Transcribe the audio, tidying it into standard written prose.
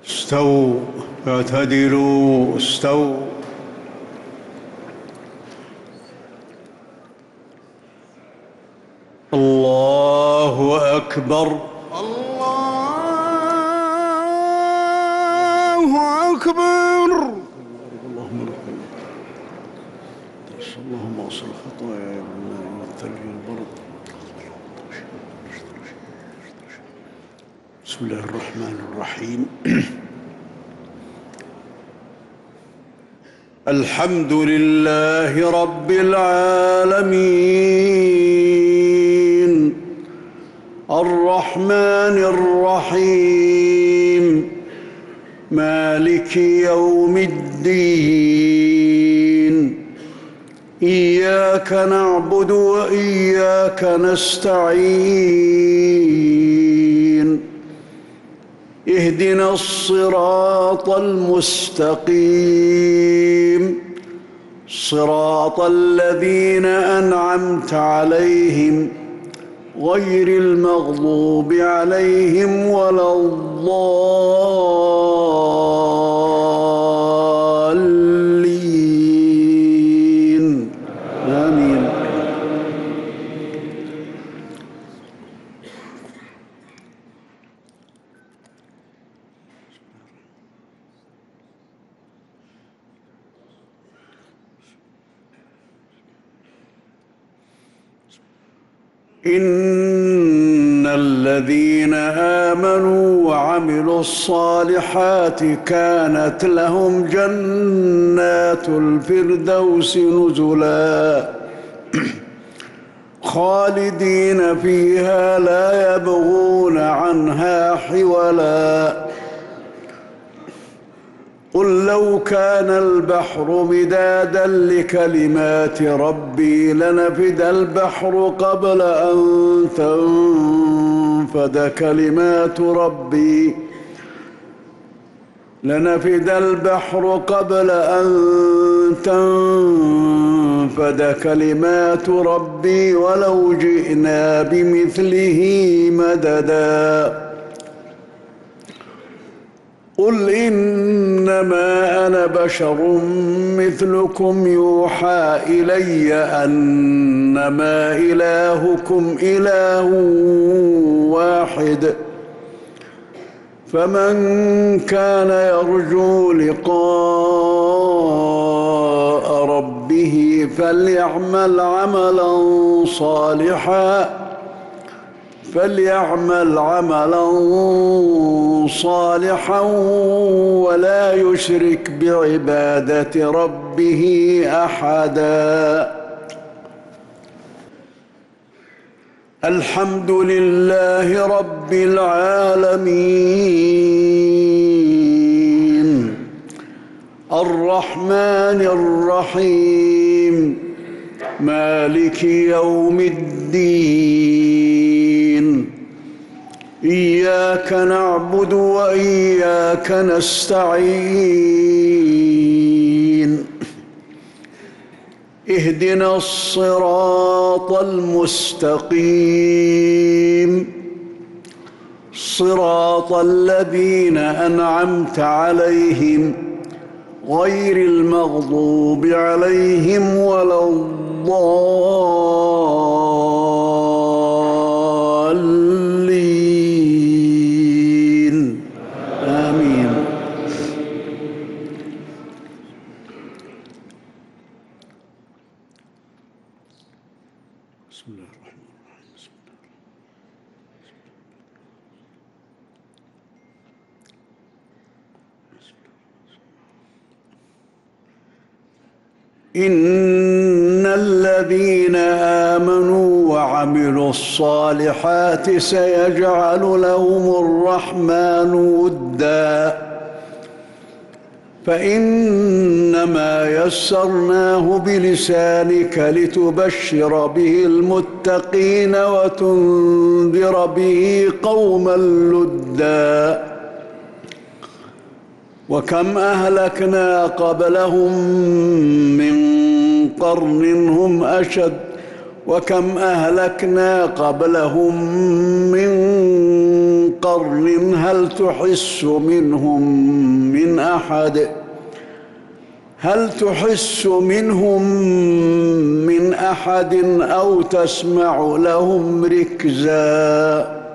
استووا اعتدلوا استووا. الله أكبر الله أكبر. اللهم لك اللهم اغسل خطاياي بالماء والثلج والبرد. بسم الله الرحمن الرحيم. الحمد لله رب العالمين الرحمن الرحيم مالك يوم الدين إياك نعبد وإياك نستعين اهدنا الصراط المستقيم صراط الذين أنعمت عليهم غير المغضوب عليهم ولا الضالين آمين. إن الذين آمنوا وعملوا الصالحات كانت لهم جنات الفردوس نزلا خالدين فيها لا يبغون عنها حولا. قل لو كان البحر مدادا لكلمات ربي لنفد البحر قبل أن تنفد كلمات ربي ولو جئنا بمثله مددا. قل إنما أنا بشر مثلكم يوحى إلي أنما إلهكم إله واحد فمن كان يرجو لقاء ربه فليعمل عملا صالحا ولا يشرك بعبادة ربه أحدا. الحمد لله رب العالمين الرحمن الرحيم مالك يوم الدين إياك نعبد وإياك نستعين اهدنا الصراط المستقيم صراط الذين أنعمت عليهم غير المغضوب عليهم ولا الضالين آمين. بسم الله الرحمن الرحيم. بسم الله. إن الذين آمنوا وعملوا الصالحات سيجعل لهم الرحمن ودا فإنما يسرناه بلسانك لتبشر به المتقين وتنذر به قوما لدا. وكم أهلكنا قبلهم من قرن هم أشد قرن هل تحس منهم من أحد أو تسمع لهم ركزا